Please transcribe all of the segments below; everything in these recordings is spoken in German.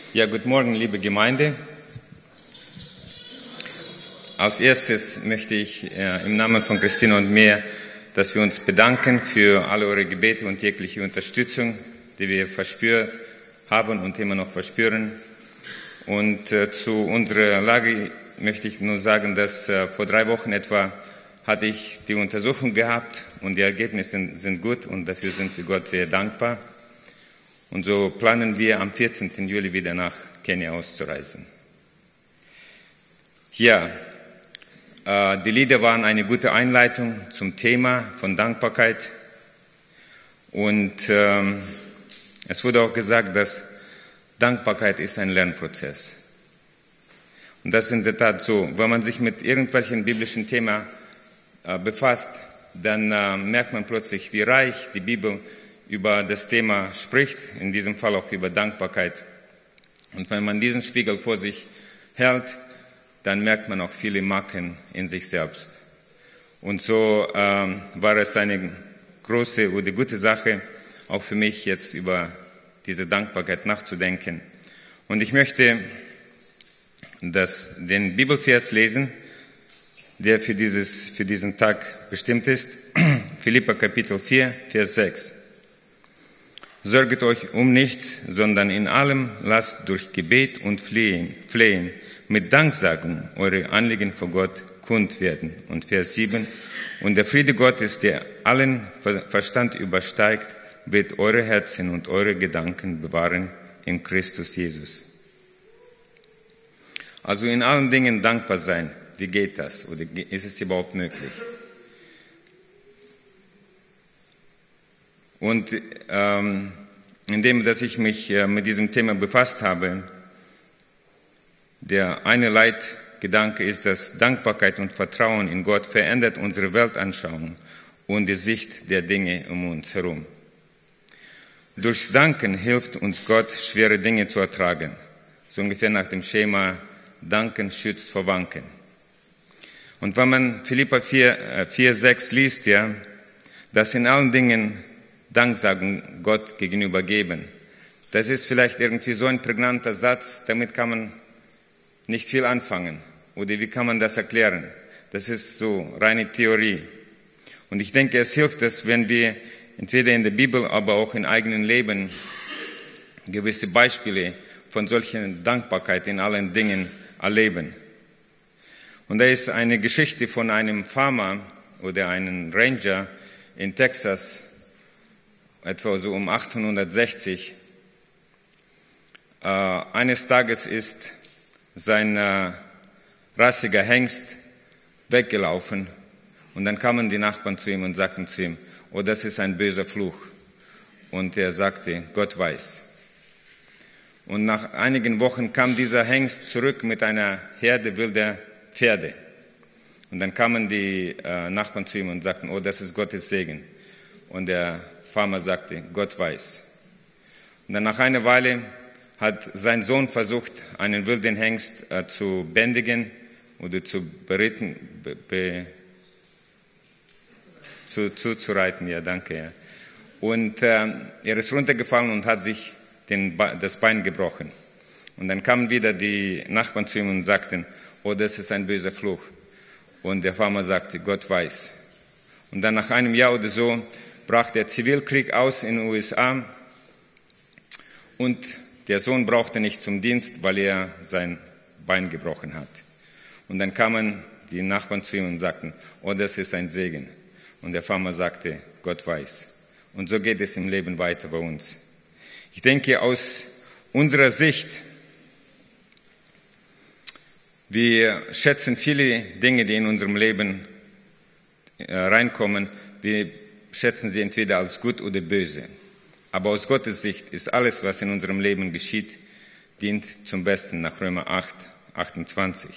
Ja, guten Morgen, liebe Gemeinde. Als erstes möchte ich im Namen von Christina und mir, dass wir uns bedanken für alle eure Gebete und jegliche Unterstützung, die wir verspürt haben und immer noch verspüren. Und zu unserer Lage möchte ich nur sagen, dass vor 3 Wochen etwa hatte ich die Untersuchung gehabt und die Ergebnisse sind gut und dafür sind wir Gott sehr dankbar. Und so planen wir am 14. Juli wieder nach Kenia auszureisen. Ja, die Lieder waren eine gute Einleitung zum Thema von Dankbarkeit. Und es wurde auch gesagt, dass Dankbarkeit ist ein Lernprozess. Und das ist in der Tat so. Wenn man sich mit irgendwelchen biblischen Themen befasst, dann merkt man plötzlich, wie reich die Bibel über das Thema spricht, in diesem Fall auch über Dankbarkeit. Und wenn man diesen Spiegel vor sich hält, dann merkt man auch viele Macken in sich selbst. Und so war es eine große oder gute Sache, auch für mich jetzt über diese Dankbarkeit nachzudenken. Und ich möchte den Bibelvers lesen, der für diesen Tag bestimmt ist. Philipper Kapitel 4, Vers 6. Sorget euch um nichts, sondern in allem lasst durch Gebet und Flehen mit Danksagung eure Anliegen vor Gott kund werden. Und Vers 7. Und der Friede Gottes, der allen Verstand übersteigt, wird eure Herzen und eure Gedanken bewahren in Christus Jesus. Also in allen Dingen dankbar sein. Wie geht das? Oder ist es überhaupt möglich? Und indem dass ich mich mit diesem Thema befasst habe, der eine Leitgedanke ist, dass Dankbarkeit und Vertrauen in Gott verändert unsere Weltanschauung und die Sicht der Dinge um uns herum. Durchs Danken hilft uns Gott, schwere Dinge zu ertragen. So ungefähr nach dem Schema, Danken schützt vor Wanken. Und wenn man Philipper 4, 6 liest, ja, dass in allen Dingen Danksagung Gott gegenüber geben. Das ist vielleicht irgendwie so ein prägnanter Satz, damit kann man nicht viel anfangen. Oder wie kann man das erklären? Das ist so reine Theorie. Und ich denke, es hilft es, wenn wir entweder in der Bibel, aber auch im eigenen Leben gewisse Beispiele von solcher Dankbarkeit in allen Dingen erleben. Und da ist eine Geschichte von einem Farmer oder einem Ranger in Texas, etwa so um 1860. Eines Tages ist sein rassiger Hengst weggelaufen und dann kamen die Nachbarn zu ihm und sagten zu ihm, oh, das ist ein böser Fluch. Und er sagte, Gott weiß. Und nach einigen Wochen kam dieser Hengst zurück mit einer Herde wilder Pferde. Und dann kamen die Nachbarn zu ihm und sagten, oh, das ist Gottes Segen. Und der Farmer sagte, Gott weiß. Und dann nach einer Weile hat sein Sohn versucht, einen wilden Hengst zu bändigen oder zu beritten, zuzureiten. Ja, danke. Ja. Und er ist runtergefallen und hat sich das Bein gebrochen. Und dann kamen wieder die Nachbarn zu ihm und sagten, oh, das ist ein böser Fluch. Und der Farmer sagte, Gott weiß. Und dann nach einem Jahr oder so brach der Zivilkrieg aus in den USA und der Sohn brauchte nicht zum Dienst, weil er sein Bein gebrochen hat. Und dann kamen die Nachbarn zu ihm und sagten, oh, das ist ein Segen. Und der Farmer sagte, Gott weiß. Und so geht es im Leben weiter bei uns. Ich denke, aus unserer Sicht, wir schätzen viele Dinge, die in unserem Leben reinkommen, wir schätzen sie entweder als gut oder böse. Aber aus Gottes Sicht ist alles, was in unserem Leben geschieht, dient zum Besten nach Römer 8, 28.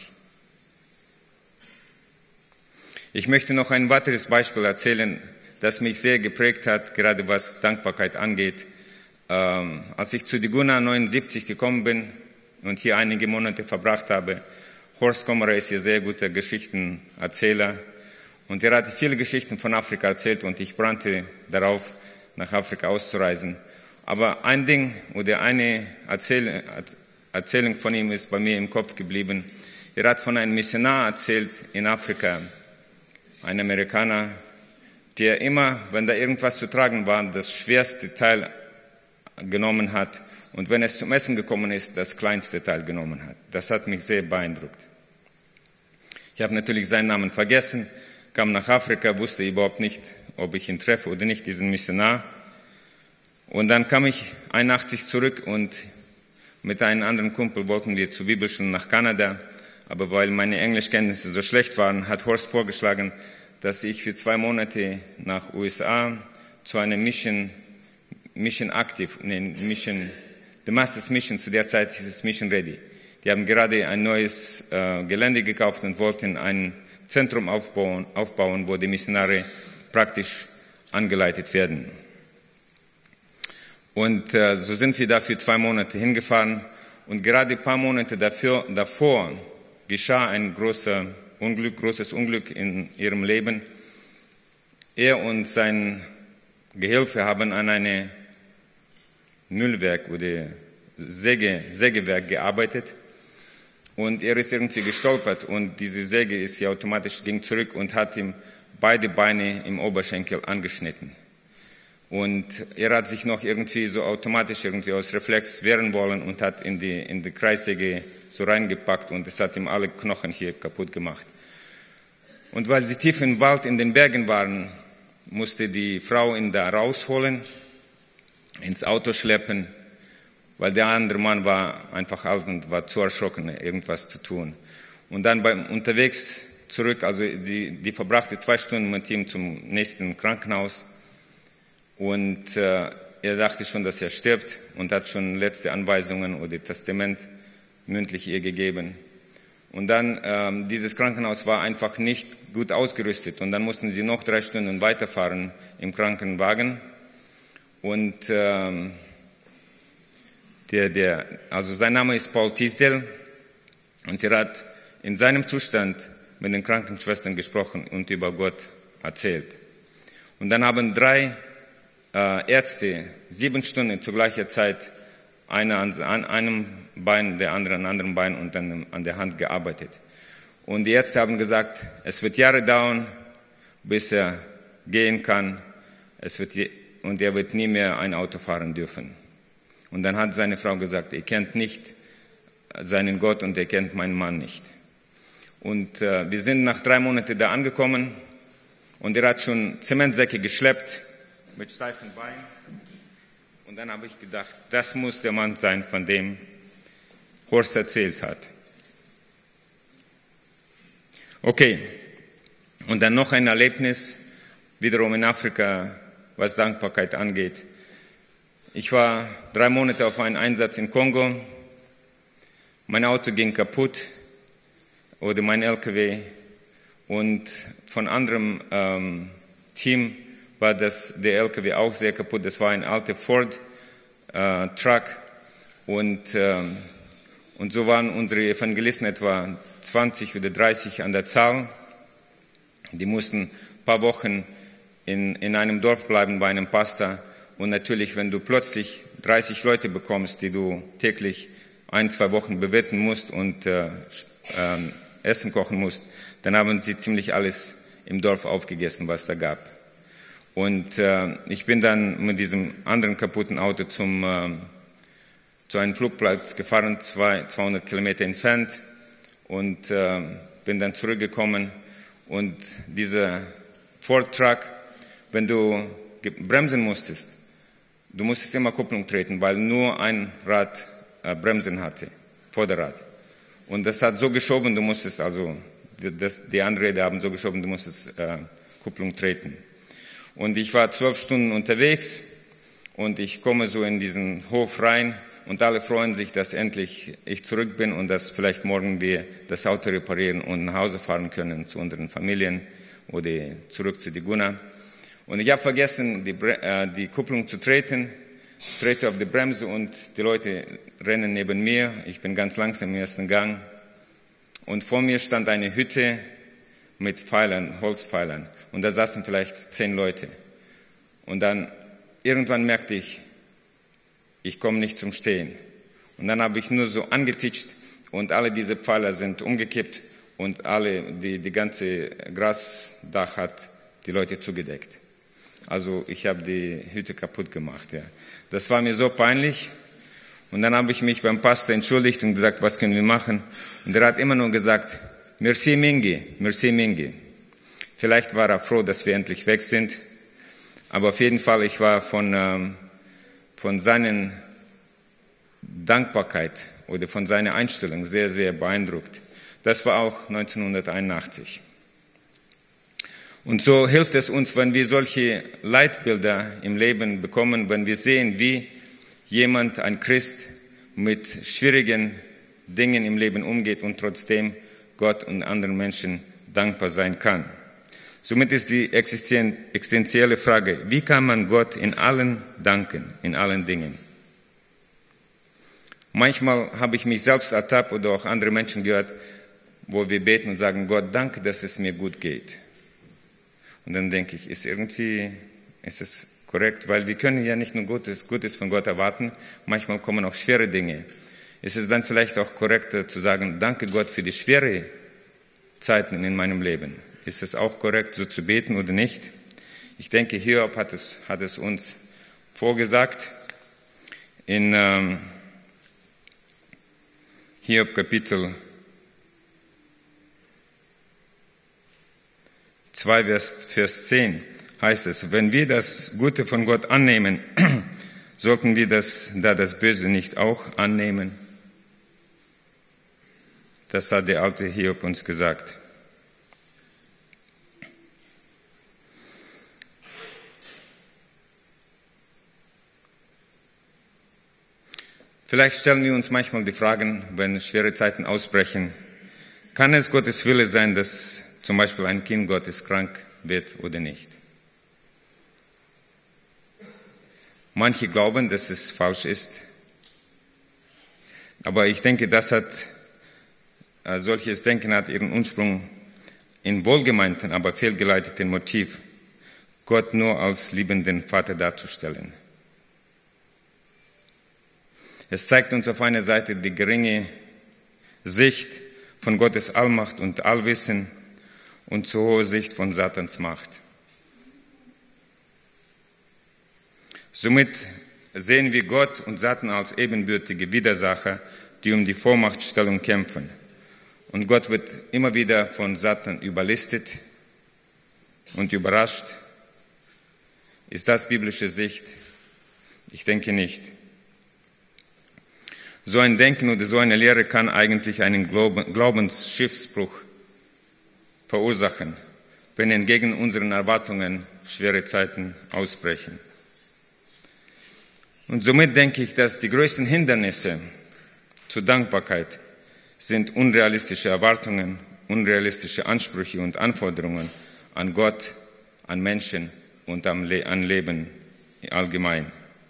Ich möchte noch ein weiteres Beispiel erzählen, das mich sehr geprägt hat, gerade was Dankbarkeit angeht. Als ich zu Diguna 79 gekommen bin und hier einige Monate verbracht habe, Horst Kommerer ist hier sehr guter Geschichtenerzähler und er hatte viele Geschichten von Afrika erzählt und ich brannte darauf, nach Afrika auszureisen. Aber ein Ding oder eine Erzählung von ihm ist bei mir im Kopf geblieben. Er hat von einem Missionar erzählt in Afrika, ein Amerikaner, der immer, wenn da irgendwas zu tragen war, das schwerste Teil genommen hat und wenn es zum Essen gekommen ist, das kleinste Teil genommen hat. Das hat mich sehr beeindruckt. Ich habe natürlich seinen Namen vergessen, kam nach Afrika, wusste überhaupt nicht, ob ich ihn treffe oder nicht, diesen Missionar. Und dann kam ich 81 zurück und mit einem anderen Kumpel wollten wir zur Bibelschule nach Kanada. Aber weil meine Englischkenntnisse so schlecht waren, hat Horst vorgeschlagen, dass ich für 2 Monate nach USA zu einer Mission Active, The Masters Mission, zu der Zeit hieß es Mission Ready. Die haben gerade ein neues Gelände gekauft und wollten ein Zentrum aufbauen, wo die Missionare praktisch angeleitet werden. Und so sind wir da für 2 Monate hingefahren und gerade ein paar Monate davor geschah ein großes Unglück in ihrem Leben. Er und sein Gehilfe haben an einem Müllwerk oder Sägewerk gearbeitet und er ist irgendwie gestolpert und diese Säge ist ja automatisch ging zurück und hat ihm beide Beine im Oberschenkel angeschnitten. Und er hat sich noch irgendwie so automatisch irgendwie aus Reflex wehren wollen und hat in die Kreissäge so reingepackt und es hat ihm alle Knochen hier kaputt gemacht. Und weil sie tief im Wald in den Bergen waren, musste die Frau ihn da rausholen, ins Auto schleppen, weil der andere Mann war einfach alt und war zu erschrocken, irgendwas zu tun. Und dann unterwegs zurück, also die verbrachte 2 Stunden mit ihm zum nächsten Krankenhaus und er dachte schon, dass er stirbt und hat schon letzte Anweisungen oder Testament mündlich ihr gegeben. Und dann, dieses Krankenhaus war einfach nicht gut ausgerüstet und dann mussten sie noch 3 Stunden weiterfahren im Krankenwagen. Und also sein Name ist Paul Teasdale und er hat in seinem Zustand mit den Krankenschwestern gesprochen und über Gott erzählt. Und dann haben 3 Ärzte 7 Stunden zu gleicher Zeit, einer an einem Bein, der andere an einem anderen Bein und dann an der Hand gearbeitet. Und die Ärzte haben gesagt, es wird Jahre dauern, bis er gehen kann, und er wird nie mehr ein Auto fahren dürfen. Und dann hat seine Frau gesagt, ihr kennt nicht seinen Gott und er kennt meinen Mann nicht. Und wir sind nach 3 Monaten da angekommen und er hat schon Zementsäcke geschleppt mit steifen Beinen. Und dann habe ich gedacht, das muss der Mann sein, von dem Horst erzählt hat. Okay, und dann noch ein Erlebnis, wiederum in Afrika, was Dankbarkeit angeht. Ich war 3 Monate auf einem Einsatz in Kongo. Mein Auto ging kaputt oder mein LKW und von anderem Team war der LKW auch sehr kaputt. Das war ein alter Ford Truck und so waren unsere Evangelisten etwa 20 oder 30 an der Zahl. Die mussten ein paar Wochen in einem Dorf bleiben bei einem Pastor. Und natürlich, wenn du plötzlich 30 Leute bekommst, die du täglich 1-2 Wochen bewirten musst und Essen kochen musst, dann haben sie ziemlich alles im Dorf aufgegessen, was da gab. Und ich bin dann mit diesem anderen kaputten Auto zu einem Flugplatz gefahren, 200 Kilometer entfernt, und bin dann zurückgekommen. Und dieser Ford Truck, wenn du bremsen musstest, du musstest immer Kupplung treten, weil nur ein Rad Bremsen hatte, Vorderrad. Und das hat so geschoben, du musstest also, die anderen Räder haben so geschoben, du musstest Kupplung treten. Und ich war 12 Stunden unterwegs und ich komme so in diesen Hof rein und alle freuen sich, dass endlich ich zurück bin und dass vielleicht morgen wir das Auto reparieren und nach Hause fahren können zu unseren Familien oder zurück zu Diguna. Und ich habe vergessen, die Kupplung zu treten, trete auf die Bremse und die Leute rennen neben mir. Ich bin ganz langsam im ersten Gang. Und vor mir stand eine Hütte mit Pfeilern, Holzpfeilern. Und da saßen vielleicht 10 Leute. Und dann irgendwann merkte ich komme nicht zum Stehen. Und dann habe ich nur so angetitscht und alle diese Pfeiler sind umgekippt und die ganze Grasdach hat die Leute zugedeckt. Also ich habe die Hütte kaputt gemacht. Ja. Das war mir so peinlich. Und dann habe ich mich beim Pastor entschuldigt und gesagt, was können wir machen? Und er hat immer nur gesagt, merci Mingi, merci Mingi. Vielleicht war er froh, dass wir endlich weg sind. Aber auf jeden Fall, ich war von seiner Dankbarkeit oder von seiner Einstellung sehr, sehr beeindruckt. Das war auch 1981. Und so hilft es uns, wenn wir solche Leitbilder im Leben bekommen, wenn wir sehen, wie jemand, ein Christ, mit schwierigen Dingen im Leben umgeht und trotzdem Gott und anderen Menschen dankbar sein kann. Somit ist die existenzielle Frage, wie kann man Gott in allen danken, in allen Dingen? Manchmal habe ich mich selbst ertappt oder auch andere Menschen gehört, wo wir beten und sagen, Gott, danke, dass es mir gut geht. Und dann denke ich, ist es korrekt, weil wir können ja nicht nur Gutes von Gott erwarten, manchmal kommen auch schwere Dinge. Ist es dann vielleicht auch korrekter zu sagen, danke Gott für die schweren Zeiten in meinem Leben? Ist es auch korrekt, so zu beten oder nicht? Ich denke, Hiob hat es uns vorgesagt in Hiob Kapitel 2, Vers 10 heißt es, wenn wir das Gute von Gott annehmen, sollten wir das Böse nicht auch annehmen? Das hat der alte Hiob uns gesagt. Vielleicht stellen wir uns manchmal die Fragen, wenn schwere Zeiten ausbrechen, kann es Gottes Wille sein, dass zum Beispiel ein Kind Gottes krank wird oder nicht? Manche glauben, dass es falsch ist, aber ich denke, solches Denken hat ihren Ursprung in wohlgemeinten, aber fehlgeleiteten Motiv, Gott nur als liebenden Vater darzustellen. Es zeigt uns auf einer Seite die geringe Sicht von Gottes Allmacht und Allwissen und zu hohe Sicht von Satans Macht. Somit sehen wir Gott und Satan als ebenbürtige Widersacher, die um die Vormachtstellung kämpfen. Und Gott wird immer wieder von Satan überlistet und überrascht. Ist das biblische Sicht? Ich denke nicht. So ein Denken oder so eine Lehre kann eigentlich einen Glaubensschiffbruch verursachen, wenn entgegen unseren Erwartungen schwere Zeiten ausbrechen. Und somit denke ich, dass die größten Hindernisse zur Dankbarkeit sind unrealistische Erwartungen, unrealistische Ansprüche und Anforderungen an Gott, an Menschen und an Leben allgemein.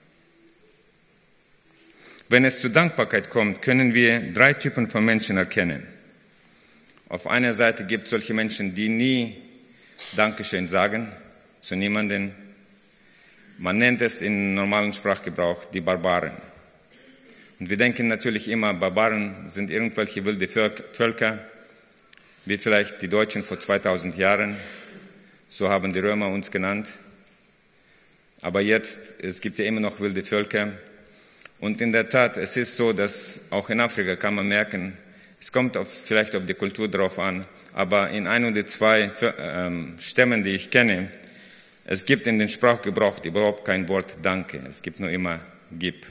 Wenn es zur Dankbarkeit kommt, können wir 3 Typen von Menschen erkennen. Auf einer Seite gibt es solche Menschen, die nie Dankeschön sagen, zu niemandem. Man nennt es im normalen Sprachgebrauch die Barbaren. Und wir denken natürlich immer, Barbaren sind irgendwelche wilde Völker, wie vielleicht die Deutschen vor 2000 Jahren, so haben die Römer uns genannt. Aber jetzt, es gibt ja immer noch wilde Völker. Und in der Tat, es ist so, dass auch in Afrika kann man merken, es kommt vielleicht auf die Kultur drauf an, aber in 1 oder 2 Stämmen, die ich kenne, es gibt in den Sprachgebrauch überhaupt kein Wort Danke, es gibt nur immer Gib.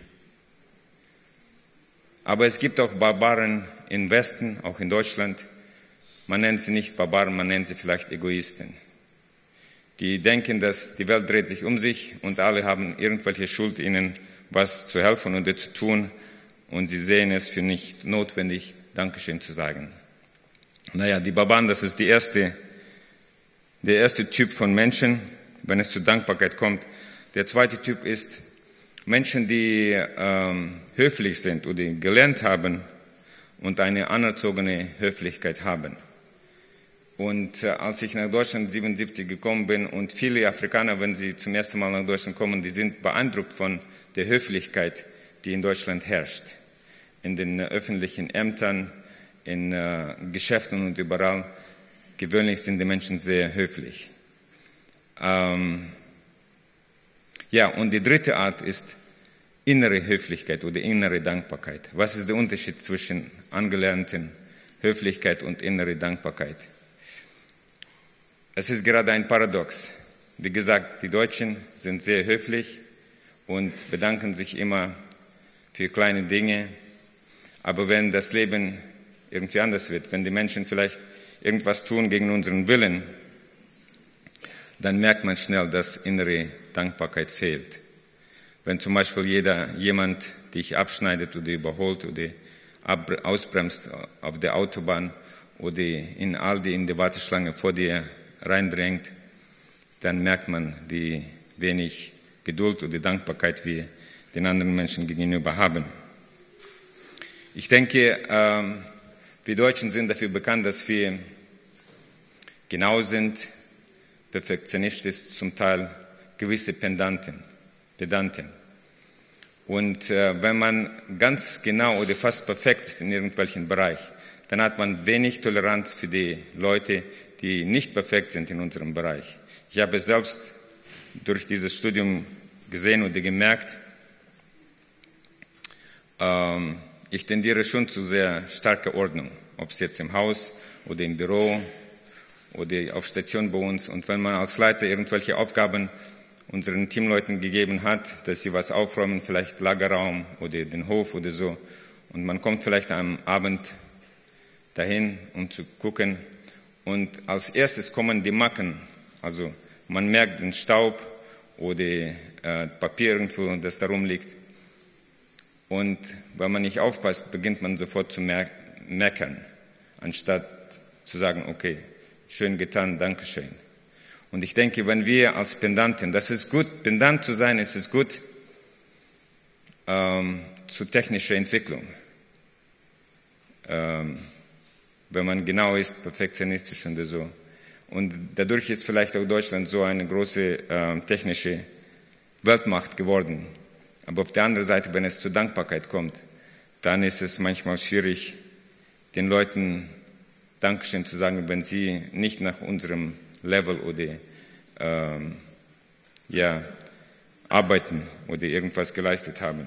Aber es gibt auch Barbaren im Westen, auch in Deutschland. Man nennt sie nicht Barbaren, man nennt sie vielleicht Egoisten. Die denken, dass die Welt dreht sich um sich und alle haben irgendwelche Schuld, ihnen was zu helfen oder zu tun, und sie sehen es für nicht notwendig, Dankeschön zu sagen. Naja, die Barbaren, das ist der erste Typ von Menschen, wenn es zur Dankbarkeit kommt. Der zweite Typ ist Menschen, die höflich sind oder gelernt haben und eine anerzogene Höflichkeit haben. Und als ich nach Deutschland 1977 gekommen bin, und viele Afrikaner, wenn sie zum ersten Mal nach Deutschland kommen, die sind beeindruckt von der Höflichkeit, die in Deutschland herrscht. in den öffentlichen Ämtern, in Geschäften und überall, gewöhnlich sind die Menschen sehr höflich. Und die dritte Art ist innere Höflichkeit oder innere Dankbarkeit. Was ist der Unterschied zwischen angelernten Höflichkeit und innere Dankbarkeit? Es ist gerade ein Paradox. Wie gesagt, die Deutschen sind sehr höflich und bedanken sich immer für kleine Dinge. Aber wenn das Leben irgendwie anders wird, wenn die Menschen vielleicht irgendwas tun gegen unseren Willen, dann merkt man schnell, dass innere Dankbarkeit fehlt. Wenn zum Beispiel jemand dich abschneidet oder überholt oder ausbremst auf der Autobahn oder in Aldi in die Warteschlange vor dir reindrängt, dann merkt man, wie wenig Geduld oder Dankbarkeit wir den anderen Menschen gegenüber haben. Ich denke, wir Deutschen sind dafür bekannt, dass wir genau sind, perfektionistisch, zum Teil gewisse Pedanten. Und wenn man ganz genau oder fast perfekt ist in irgendwelchen Bereich, dann hat man wenig Toleranz für die Leute, die nicht perfekt sind in unserem Bereich. Ich habe selbst durch dieses Studium gesehen oder gemerkt, ich tendiere schon zu sehr starker Ordnung, ob es jetzt im Haus oder im Büro oder auf Station bei uns. Und wenn man als Leiter irgendwelche Aufgaben unseren Teamleuten gegeben hat, dass sie was aufräumen, vielleicht Lagerraum oder den Hof oder so, und man kommt vielleicht am Abend dahin, um zu gucken, und als erstes kommen die Macken, also man merkt den Staub oder Papier irgendwo, das da rumliegt. Und wenn man nicht aufpasst, beginnt man sofort zu meckern, anstatt zu sagen, okay, schön getan, Dankeschön. Und ich denke, wenn wir als Pedanten, das ist gut, pedant zu sein, ist es gut zu technischer Entwicklung. Wenn man genau ist, perfektionistisch und so. Und dadurch ist vielleicht auch Deutschland so eine große technische Weltmacht geworden. Aber auf der anderen Seite, wenn es zur Dankbarkeit kommt, dann ist es manchmal schwierig, den Leuten Dankeschön zu sagen, wenn sie nicht nach unserem Level oder arbeiten oder irgendwas geleistet haben.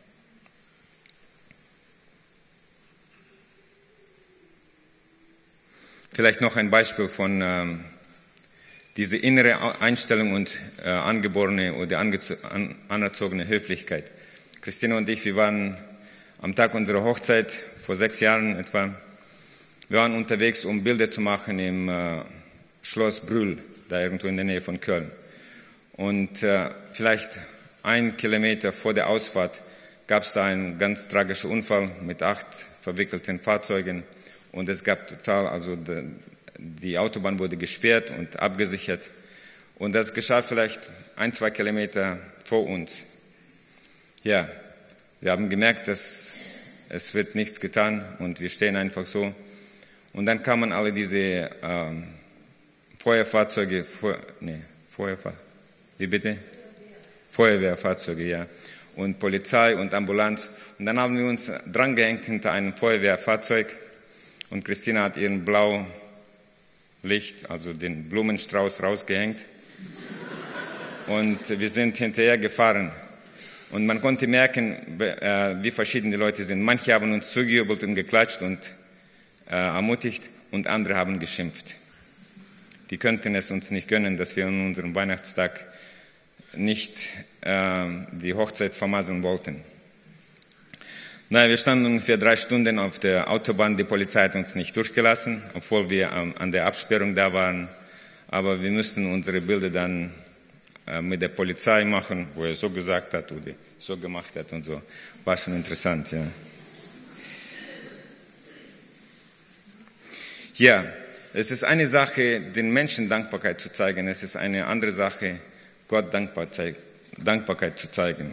Vielleicht noch ein Beispiel von diese innere Einstellung und angeborene oder anerzogene Höflichkeit. Christina und ich, wir waren am Tag unserer Hochzeit vor 6 Jahren etwa, wir waren unterwegs, um Bilder zu machen im Schloss Brühl, da irgendwo in der Nähe von Köln. Und vielleicht 1 Kilometer vor der Ausfahrt gab es da einen ganz tragischen Unfall mit 8 verwickelten Fahrzeugen. Und es gab die Autobahn wurde gesperrt und abgesichert. Und das geschah vielleicht 1-2 Kilometer vor uns. Ja, wir haben gemerkt, dass es wird nichts getan und wir stehen einfach so. Und dann kamen alle diese Feuerfahrzeuge, Feuerwehrfahrzeuge, ja, und Polizei und Ambulanz. Und dann haben wir uns drangehängt hinter einem Feuerwehrfahrzeug und Christina hat ihren Blaulicht, also den Blumenstrauß, rausgehängt. Und wir sind hinterher gefahren. Und man konnte merken, wie verschieden die Leute sind. Manche haben uns zugejubelt und geklatscht und ermutigt und andere haben geschimpft. Die könnten es uns nicht gönnen, dass wir an unserem Weihnachtstag nicht die Hochzeit vermasseln wollten. Naja, wir standen ungefähr 3 Stunden auf der Autobahn. Die Polizei hat uns nicht durchgelassen, obwohl wir an der Absperrung da waren. Aber wir mussten unsere Bilder dann mit der Polizei machen, wo er so gesagt hat oder so gemacht hat und so. War schon interessant, ja. Ja, es ist eine Sache, den Menschen Dankbarkeit zu zeigen. Es ist eine andere Sache, Gott Dankbarkeit zu zeigen.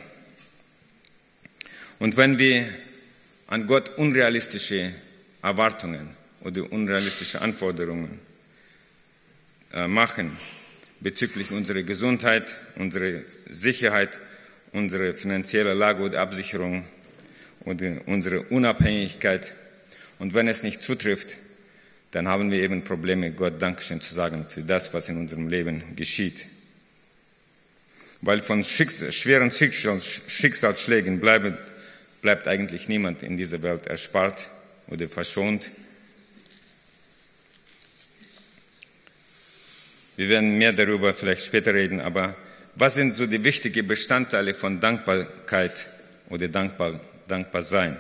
Und wenn wir an Gott unrealistische Erwartungen oder unrealistische Anforderungen machen bezüglich unserer Gesundheit, unserer Sicherheit, unserer finanziellen Lage oder Absicherung und unsere Unabhängigkeit. Und wenn es nicht zutrifft, dann haben wir eben Probleme, Gott Dankeschön zu sagen für das, was in unserem Leben geschieht. Weil von schweren Schicksalsschlägen bleibt eigentlich niemand in dieser Welt erspart oder verschont. Wir werden mehr darüber vielleicht später reden, aber was sind so die wichtigen Bestandteile von Dankbarkeit oder dankbar sein?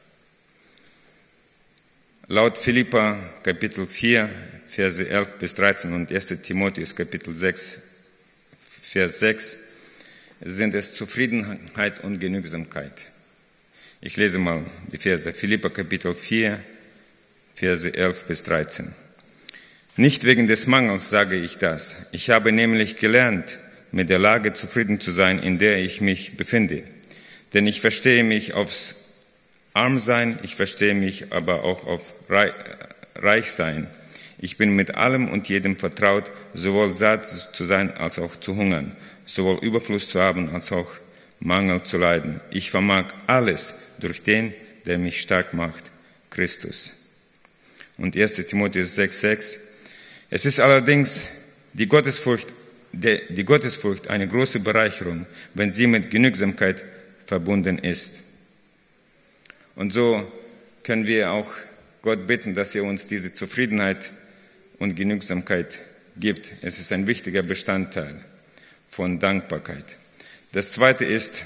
Laut Philipper Kapitel 4, Verse 11 bis 13 und 1. Timotheus Kapitel 6, Vers 6 sind es Zufriedenheit und Genügsamkeit. Ich lese mal die Verse. Philipper Kapitel 4, Verse 11 bis 13. Nicht wegen des Mangels sage ich das. Ich habe nämlich gelernt, mit der Lage zufrieden zu sein, in der ich mich befinde. Denn ich verstehe mich aufs Armsein, ich verstehe mich aber auch auf Reichsein. Ich bin mit allem und jedem vertraut, sowohl satt zu sein als auch zu hungern, sowohl Überfluss zu haben als auch Mangel zu leiden. Ich vermag alles durch den, der mich stark macht, Christus. Und 1. Timotheus 6,6. Es ist allerdings die Gottesfurcht eine große Bereicherung, wenn sie mit Genügsamkeit verbunden ist. Und so können wir auch Gott bitten, dass er uns diese Zufriedenheit und Genügsamkeit gibt. Es ist ein wichtiger Bestandteil von Dankbarkeit. Das zweite ist,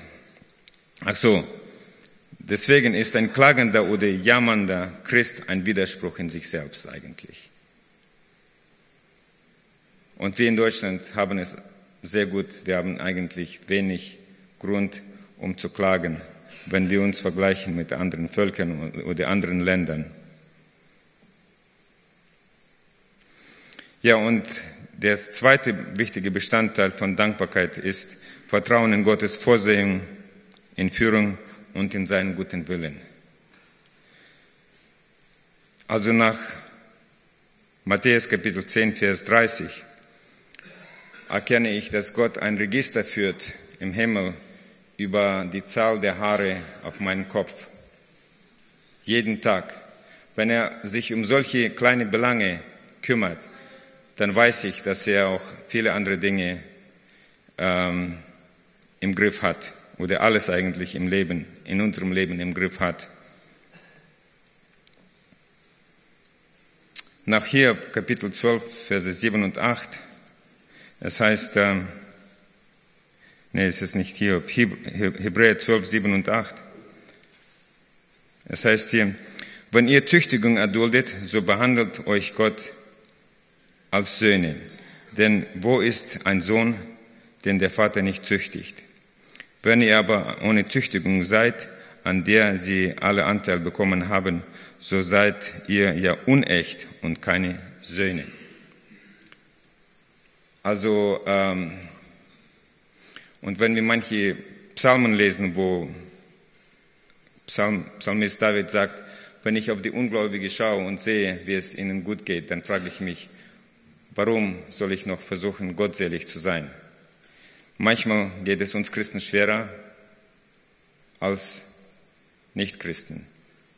deswegen ist ein klagender oder jammernder Christ ein Widerspruch in sich selbst eigentlich. Und wir in Deutschland haben es sehr gut. Wir haben eigentlich wenig Grund, um zu klagen, wenn wir uns vergleichen mit anderen Völkern oder anderen Ländern. Ja, und der zweite wichtige Bestandteil von Dankbarkeit ist Vertrauen in Gottes Vorsehung, in Führung und in seinen guten Willen. Also nach Matthäus Kapitel 10, Vers 30 erkenne ich, dass Gott ein Register führt im Himmel über die Zahl der Haare auf meinem Kopf. Jeden Tag. Wenn er sich um solche kleine Belange kümmert, dann weiß ich, dass er auch viele andere Dinge im Griff hat oder alles eigentlich im Leben, in unserem Leben im Griff hat. Nach Hiob Kapitel 12, Verse 7 und 8, es heißt, es ist nicht Hiob, Hebräer 12, 7 und 8. Es heißt hier, wenn ihr Züchtigung erduldet, so behandelt euch Gott als Söhne. Denn wo ist ein Sohn, den der Vater nicht züchtigt? Wenn ihr aber ohne Züchtigung seid, an der sie alle Anteil bekommen haben, so seid ihr ja unecht und keine Söhne. Also, und wenn wir manche Psalmen lesen, wo Psalmist David sagt, wenn ich auf die Ungläubigen schaue und sehe, wie es ihnen gut geht, dann frage ich mich, warum soll ich noch versuchen, gottselig zu sein? Manchmal geht es uns Christen schwerer als Nichtchristen.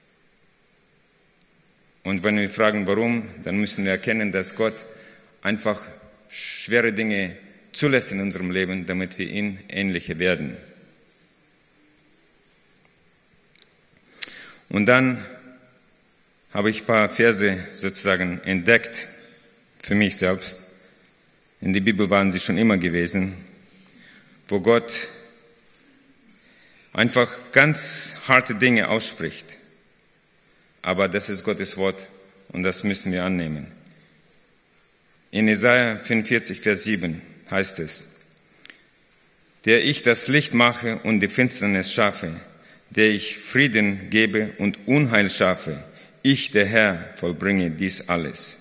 Und wenn wir fragen, warum, dann müssen wir erkennen, dass Gott einfach schwere Dinge zulässt in unserem Leben, damit wir ihm ähnlicher werden. Und dann habe ich ein paar Verse sozusagen entdeckt für mich selbst. In der Bibel waren sie schon immer gewesen, wo Gott einfach ganz harte Dinge ausspricht. Aber das ist Gottes Wort und das müssen wir annehmen. In Jesaja 45, Vers 7 heißt es, der ich das Licht mache und die Finsternis schaffe, der ich Frieden gebe und Unheil schaffe, ich, der Herr, vollbringe dies alles.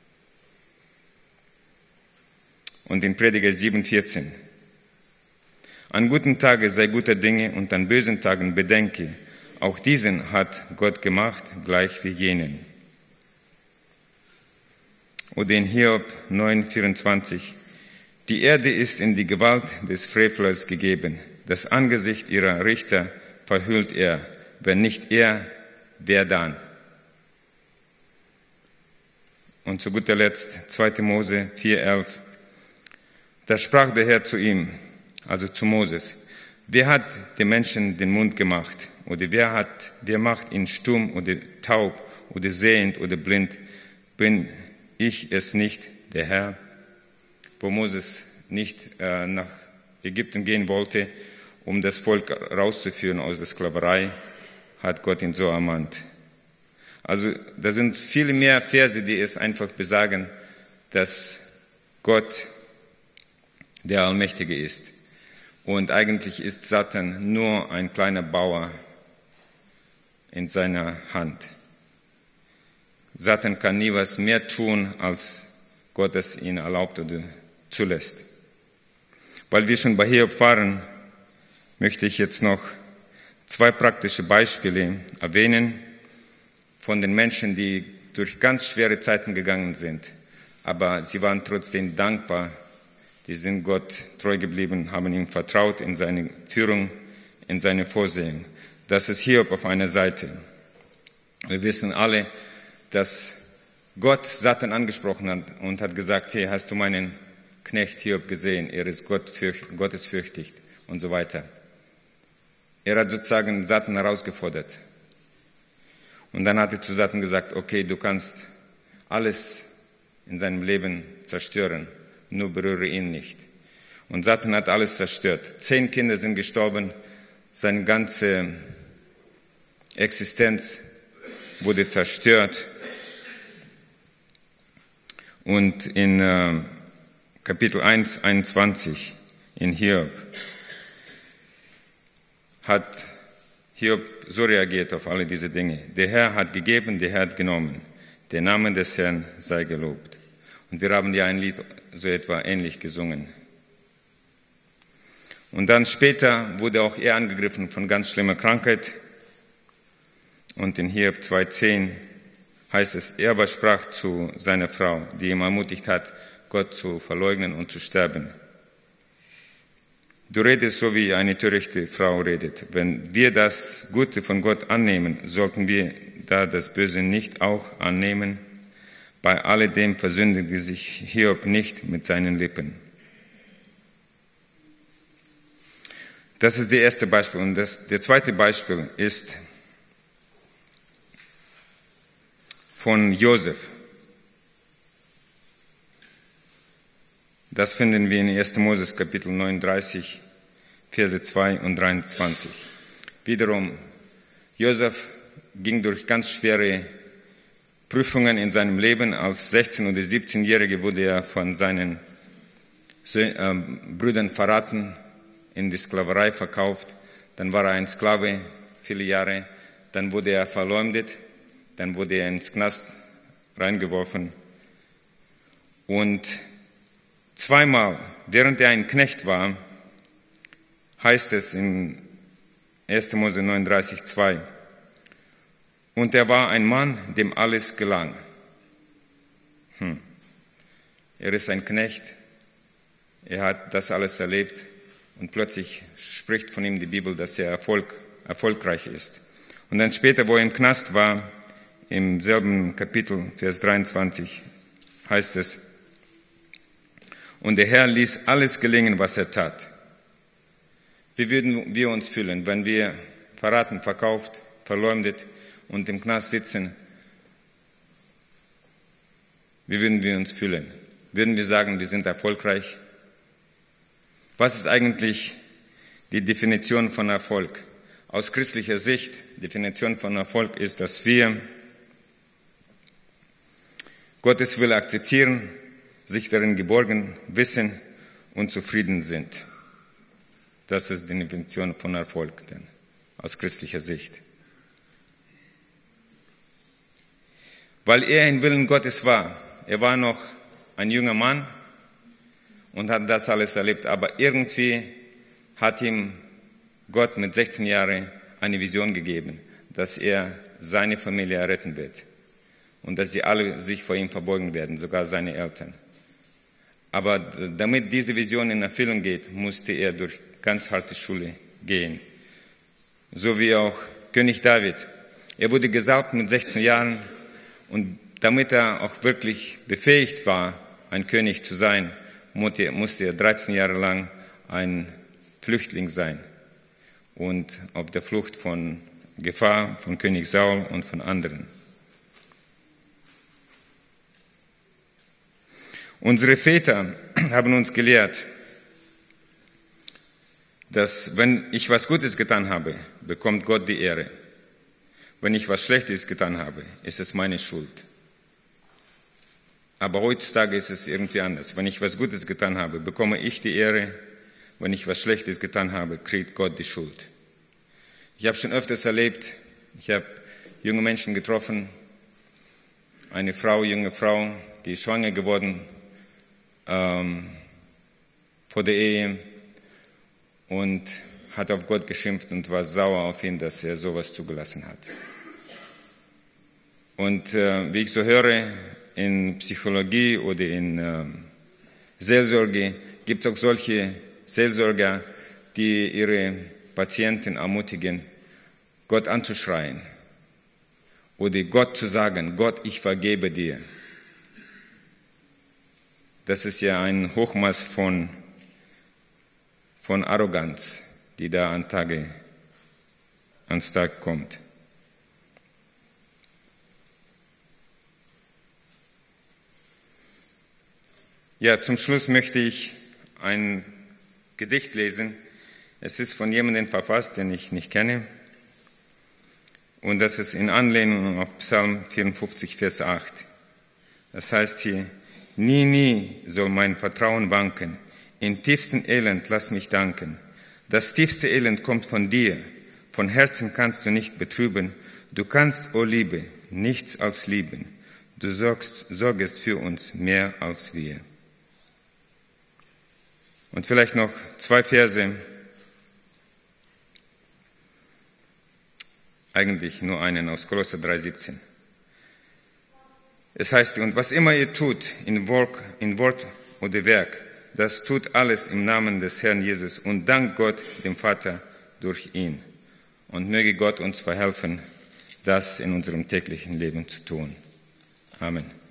Und in Prediger 7,14, an guten Tagen sei guter Dinge und an bösen Tagen bedenke, auch diesen hat Gott gemacht, gleich wie jenen. Oder in Hiob 9,24, die Erde ist in die Gewalt des Frevlers gegeben, das Angesicht ihrer Richter verhüllt er, Wenn nicht er, wer dann? Und zu guter Letzt 2. Mose 4,11. Da sprach der Herr zu ihm, also zu Moses: Wer hat dem Menschen den Mund gemacht? Oder wer macht ihn stumm oder taub oder sehend oder blind? Bin ich es nicht, der Herr? Wo Moses nicht nach Ägypten gehen wollte, um das Volk rauszuführen aus der Sklaverei, hat Gott ihn so ermahnt. Also da sind viele mehr Verse, die es einfach besagen, dass Gott der Allmächtige ist. Und eigentlich ist Satan nur ein kleiner Bauer in seiner Hand. Satan kann nie was mehr tun, als Gott es ihn erlaubt oder zulässt. Weil wir schon bei Hiob waren, möchte ich jetzt noch 2 praktische Beispiele erwähnen von den Menschen, die durch ganz schwere Zeiten gegangen sind. Aber sie waren trotzdem dankbar. Die sind Gott treu geblieben, haben ihm vertraut in seine Führung, in seine Vorsehung. Das ist Hiob auf einer Seite. Wir wissen alle, dass Gott Satan angesprochen hat und hat gesagt: Hey, hast du meinen Knecht Hiob gesehen? Er ist gottesfürchtig und so weiter. Er hat sozusagen Satan herausgefordert. Und dann hat er zu Satan gesagt: Okay, du kannst alles in seinem Leben zerstören, nur berühre ihn nicht. Und Satan hat alles zerstört. 10 Kinder sind gestorben, seine ganze Existenz wurde zerstört. Und in Kapitel 1, 21 in Hiob hat Hiob so reagiert auf alle diese Dinge: Der Herr hat gegeben, der Herr hat genommen. Der Name des Herrn sei gelobt. Und wir haben ja ein Lied so etwa ähnlich gesungen. Und dann später wurde auch er angegriffen von ganz schlimmer Krankheit. Und in Hiob 2,10 heißt es: Er aber sprach zu seiner Frau, die ihm ermutigt hat, Gott zu verleugnen und zu sterben: Du redest so, wie eine törichte Frau redet. Wenn wir das Gute von Gott annehmen, sollten wir da das Böse nicht auch annehmen? Bei alledem versündigte sich Hiob nicht mit seinen Lippen. Das ist das erste Beispiel. Und das zweite Beispiel ist von Josef. Das finden wir in 1. Moses Kapitel 39, Verse 2 und 23. Wiederum, Josef ging durch ganz schwere Prüfungen in seinem Leben. Als 16- oder 17-Jähriger wurde er von seinen Brüdern verraten, in die Sklaverei verkauft. Dann war er ein Sklave viele Jahre. Dann wurde er verleumdet. Dann wurde er ins Knast reingeworfen. Und zweimal, während er ein Knecht war, heißt es in 1. Mose 39, 2: Und er war ein Mann, dem alles gelang. Er ist ein Knecht, er hat das alles erlebt und plötzlich spricht von ihm die Bibel, dass er erfolgreich ist. Und dann später, wo er im Knast war, im selben Kapitel, Vers 23, heißt es: Und der Herr ließ alles gelingen, was er tat. Wie würden wir uns fühlen, wenn wir verraten, verkauft, verleumdet und im Knast sitzen? Wie würden wir uns fühlen? Würden wir sagen, wir sind erfolgreich? Was ist eigentlich die Definition von Erfolg? Aus christlicher Sicht, die Definition von Erfolg ist, dass wir Gottes Wille akzeptieren, sich darin geborgen wissen und zufrieden sind. Das ist die Definition von Erfolg, denn aus christlicher Sicht. Weil er im Willen Gottes war. Er war noch ein junger Mann und hat das alles erlebt. Aber irgendwie hat ihm Gott mit 16 Jahren eine Vision gegeben, dass er seine Familie erretten wird und dass sie alle sich vor ihm verbeugen werden, sogar seine Eltern. Aber damit diese Vision in Erfüllung geht, musste er durch ganz harte Schule gehen. So wie auch König David. Er wurde gesalbt mit 16 Jahren und damit er auch wirklich befähigt war, ein König zu sein, musste er 13 Jahre lang ein Flüchtling sein und auf der Flucht von Gefahr von König Saul und von anderen. Unsere Väter haben uns gelehrt, dass wenn ich was Gutes getan habe, bekommt Gott die Ehre. Wenn ich was Schlechtes getan habe, ist es meine Schuld. Aber heutzutage ist es irgendwie anders. Wenn ich was Gutes getan habe, bekomme ich die Ehre. Wenn ich was Schlechtes getan habe, kriegt Gott die Schuld. Ich habe schon öfters erlebt, ich habe junge Menschen getroffen, eine junge Frau, die ist schwanger geworden vor der Ehe und hat auf Gott geschimpft und war sauer auf ihn, dass er sowas zugelassen hat. Und wie ich so höre, in Psychologie oder in Seelsorge gibt es auch solche Seelsorger, die ihre Patienten ermutigen, Gott anzuschreien oder Gott zu sagen, Gott, ich vergebe dir. Das ist ja ein Hochmaß von Arroganz, die da ans Tag kommt. Ja, zum Schluss möchte ich ein Gedicht lesen. Es ist von jemandem verfasst, den ich nicht kenne. Und das ist in Anlehnung auf Psalm 54, Vers 8. Das heißt hier, nie, nie soll mein Vertrauen wanken. Im tiefsten Elend lass mich danken. Das tiefste Elend kommt von dir. Von Herzen kannst du nicht betrüben. Du kannst, o Liebe, nichts als lieben. Du sorgest für uns mehr als wir. Und vielleicht noch 2 Verse, eigentlich nur einen aus Kolosser 3,17. Es heißt, und was immer ihr tut, in Wort oder Werk, das tut alles im Namen des Herrn Jesus und dankt Gott, dem Vater, durch ihn. Und möge Gott uns verhelfen, das in unserem täglichen Leben zu tun. Amen.